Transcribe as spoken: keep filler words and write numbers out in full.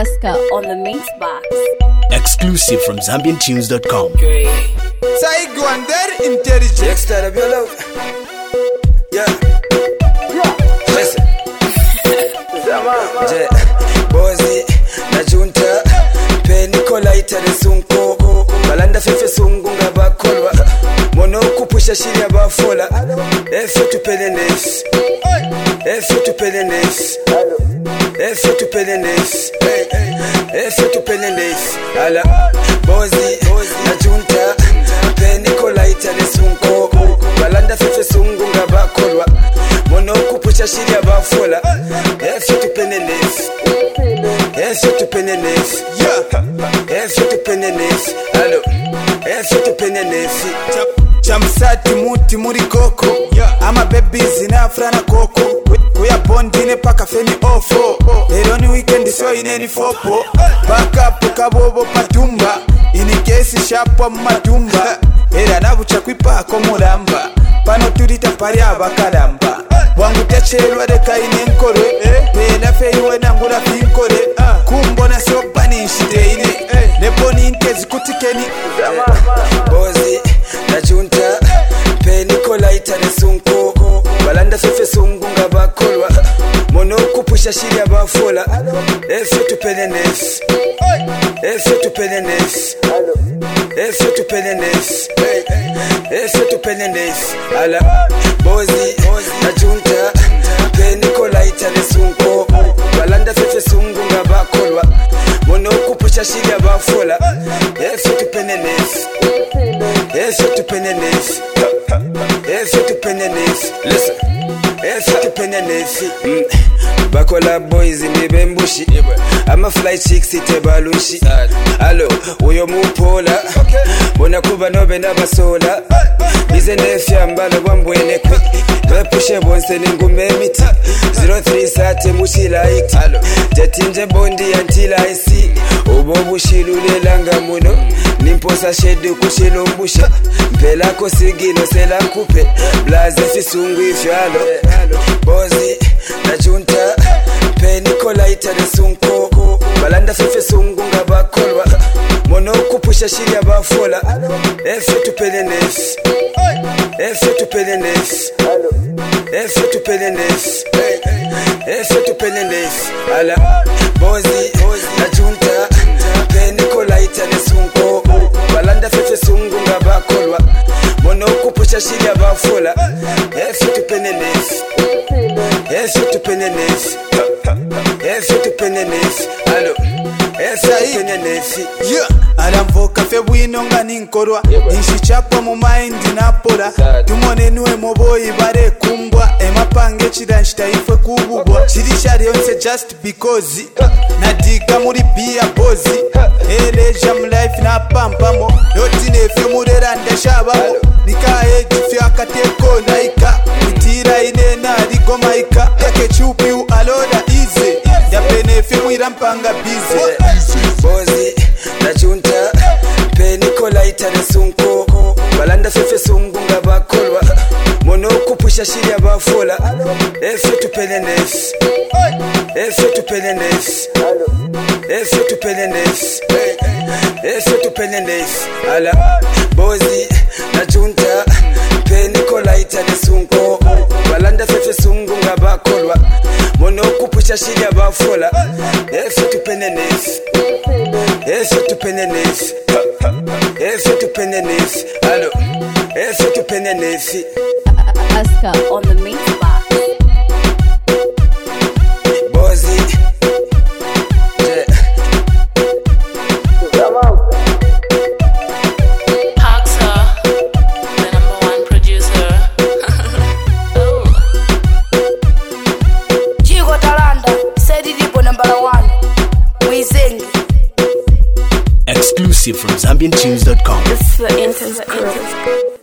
Aska on the mix box. Exclusive from Zambian Tunes dot com. Saigo and their intelligence. Next time of your love. Yeah. Yeah. Listen. Je, bozi, na junta. Pe Nicola itare sunko. Balanda fefe sungu nga bakolwa. Mono kupusha shiria bafola. Efe tupele nef. Efe tupele nef. Efe tupele nef. Efe tupele nef. Ala, bozi, na junta. Pe Nicola itare sunko. Balanda fefe sungu nga bakolwa. Mono kupusha shiria bafola. Efe tupele nef. Efe tupele nef. Efe tupele nef. Alo, efe tupele nef. Chamsati muti muri koko. Ama babies ina frana koko. Kuya bondine paka feni ofo. Lero ni weekend so ineni fopo. Baka puka bobo patumba. Ini kesi shapwa matumba. Era nabucha kwipa komulamba. Pano turita pari abakalamba. Wangu techelwa deka ine nkore. Pela feiwe nangula finkore. Kumbona sopa ni nshiteine. Neboni intezi kutikeni. Bozi, na junta. Pe Nicola itare sunko. Balanda fefe sungu nga bakolwa. Mono kupusha shiria bafola. Efe tupele nef. Efe tupele nef. Efe tupele nef. Efe tupele nef. Ala, bozi, na junta. Pe Nicola itare sunko. Balanda fefe sungu nga bakolwa. Mono kupusha shiria bafola. Efe tupele nef. Efe tupele nef. Efe tupele nef. Listen. Efe tupele nef. Bakola boys nibe mbushi. Ama fly chicks ite balushi. Alo, uyo mupola. Bona kuba nobe nabasola. Ize nefi ambalo bambwene kwi. Bepushe bonse ningume miti. zero three sate mushila iti. Jatinje bondi until I see. Ubo bushilule langa muno. Nimposa shedu kushilo mbusha. Mpela kosigino sela kupe. Blaze fisungu ifyalo. Bozi, na junta. Pe Nicola itare sunko. Balanda fefe sungu nga bakolwa. Mono kupusha shiria bafola. Efe tupele nef. Efe tupele nef. Efe tupele nef. Efe tupele nef. Ala, bozi, na junta. Pe Nicola itare sunko. Balanda fefe sungu nga bakolwa. Mono kupusha shiria bafola. Efe tupele nef. Efe tupele nef. Efe tupele nef. Alo, efe tupele nef. Yeah, alamvoka fe bwino nga ninkorwa. Nishichapa mu mind napora. Tumone nuwe moboyi bare kumbwa. Emapange chidanshita ife kububwa. Chirishari yonse just because. Nadiga muri bia bozi. Eleja mu life na pampamo. Yoti nefe murera ndashabamo. Nikae jifi akateko naika. Itira inena rigo maika. Yake chupi u aloda easy. Yape nefe mwira mpanga busy. Bozi, na junta. Pe Nicola itare sunko. Balanda fefe sungu nga bakolwa. Mono kupusha shiria bafola. Efe tupele nef. Efe tupele nef. Efe tupele nef. Efe tupele nef. Ala, bozi, na junta. Pe Nicola itare sunko. Balanda fefe sungu nga bakolwa. Mono kupusha shiria bafola. Efe tupele nef. Efe tupele nef. Efe tupele nef. Alo, efe tupele nef. Aska on the mix box. Bozi, je. Haxa, the number one producer. Oh. Chico Talanda, said it number one. We sing. Exclusive from Zambian Tunes dot com. This is the intense crew.